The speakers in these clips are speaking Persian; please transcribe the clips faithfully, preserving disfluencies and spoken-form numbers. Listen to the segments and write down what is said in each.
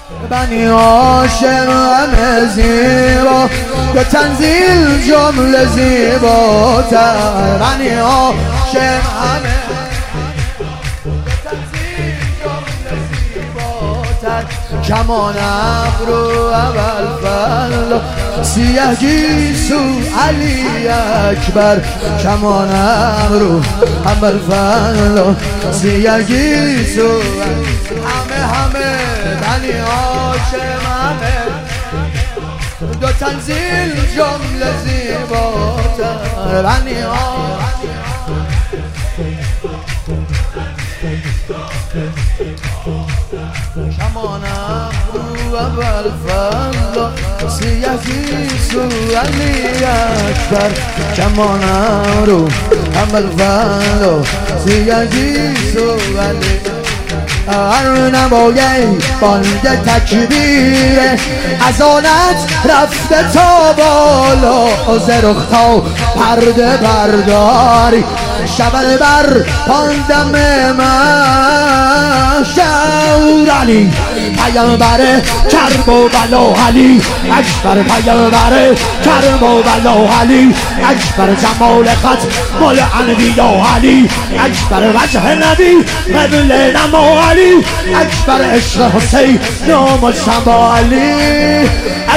بنی هاشم همه زیبا، به تنزیل جمله زیباتر. بنی هاشم همه کمان ابرو اول فل سیه گیسو علی اکبر. کمان ابرو اول فل سیه گیسو همه همه بنی هاشم همه دو تنزیل جمله زیباتر. بنی هاشم کمان ابرو اول فل سیه گیسو علی اکبر. کمان ابرو اول فل سیه گیسو علی. هر نمایه بانگ تکبیر اذانت رفته تا بالا. زرختا پرده برداری شبل بر پاندم من شور علی پیامبر کرب و بلا علی اکبر. پیامبر کرب و بلا علی اکبر. جمال خط مال انبیا علی اکبر. وجه نبی قبل نما علی اکبر. عشق حسین نام شما علی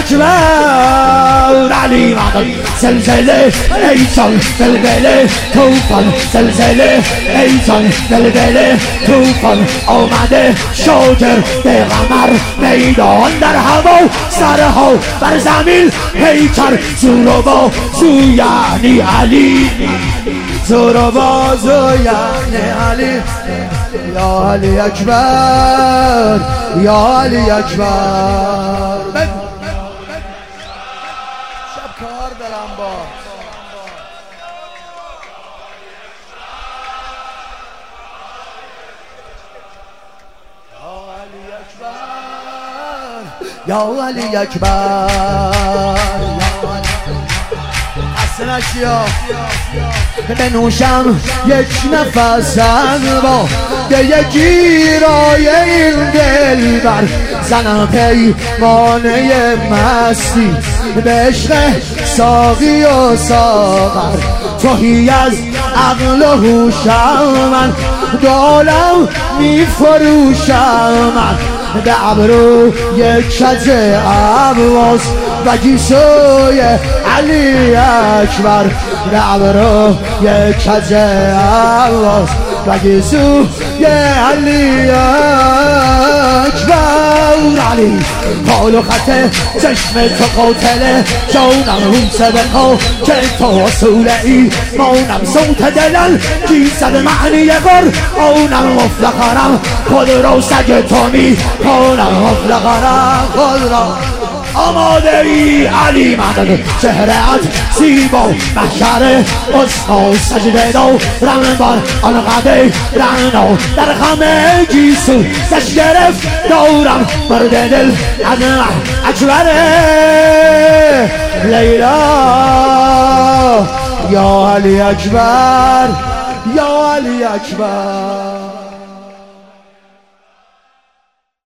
اکبر. علی مدد زلزله ایتان بلبله توفان. زلزله ایتان بلبله توفان. آمده شاگرد قمر میدان در هوا سرها بر زمین پیکر. زور و بازو یعنی علی زور و بازو یعنی علی. یا علی اکبر یا علی اکبر. شب کار دارم باز. یا علی اکبر اصلا اشیا بنوشم یک نفس از با ده گیرای این دل بر. زنم پیمانه مستی به عشق ساقی و ساغر. توهی از عقل و هوشم من دو عالم می فروشم من. به ابرو یک کج عباس و گیسوی علی اکبر. به ابرو یک کج عباس و گیسوی علی اکبر. علی حال و خط چشم تو قاتله جانم اون سبقا که تو رسوله ای. مانم صوت دلل گیزد معنی غر. آنم مفلقرم خود رو سگ تو می کنم. مفلقرم خود را آماده ای علی مدد. چهرهت زیبا محشر اسقا سجده دو رمبار آنقدر رنو در خمه گیسو دش گرفت دورم مرد دل از اکبره لیلا. یا علی اکبر یا علی اکبر.